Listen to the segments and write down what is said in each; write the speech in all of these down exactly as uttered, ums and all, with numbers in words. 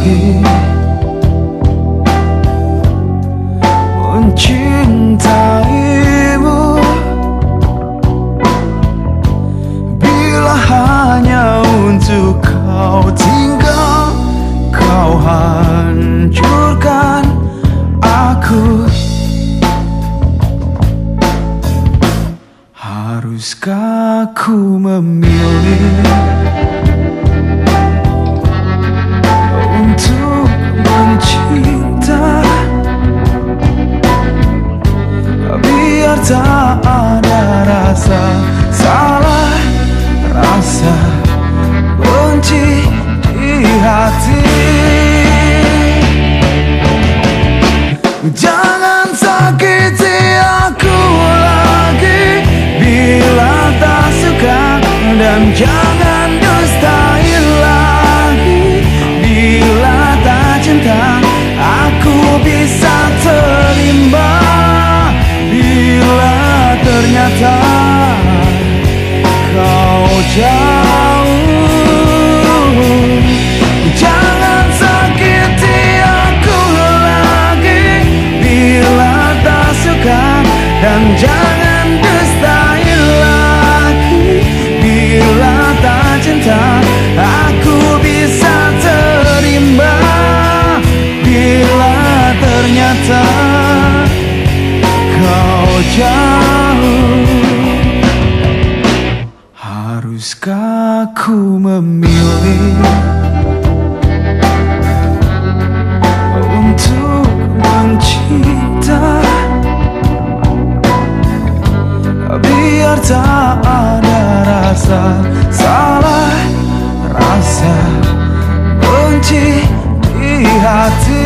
lagi mencintaimu bila hanya untuk kau tinggal, kau hancurkan aku. Haruskah ku memilih untuk mencinta biar tak ada rasa salah, rasa benci di hati? Jangan sakiti aku lagi bila tak suka, dan jangan dustai lagi bila tak cinta. Aku bisa terima bila ternyata kau jauh. Jangan sakiti aku lagi bila tak suka, dan jangan dustai lagi bila tak cinta. Aku bisa terima bila ternyata kau jauh. Haruskah ku memilih untuk mencinta biar tak ada rasa salah, rasa benci di hati?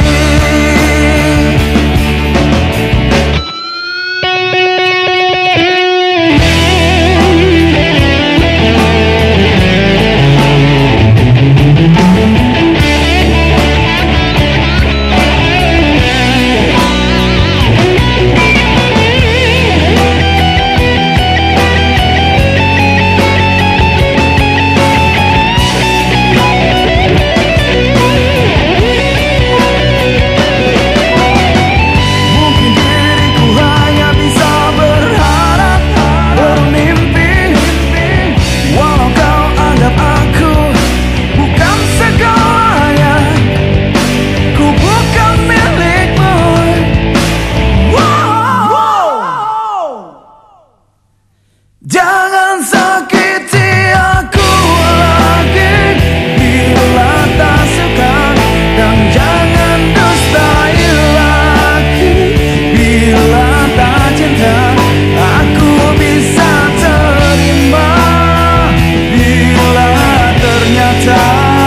Jangan sakiti aku lagi bila tak suka, dan jangan dustai lagi bila tak cinta. Aku bisa terima bila ternyata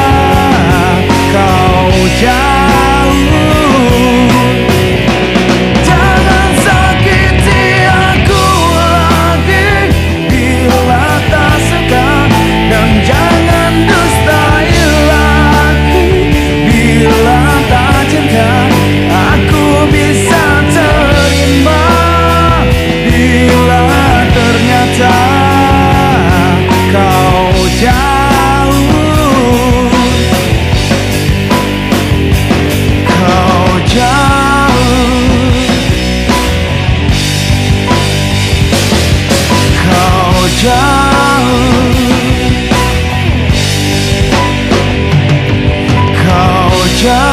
kau jauh. Jangan sakiti aku lagi bila tak suka, dan jangan dustai lagi bila tak cinta. Aku bisa terima bila ternyata kau jauh. Kau jauh. Kau jauh. Kau jauh.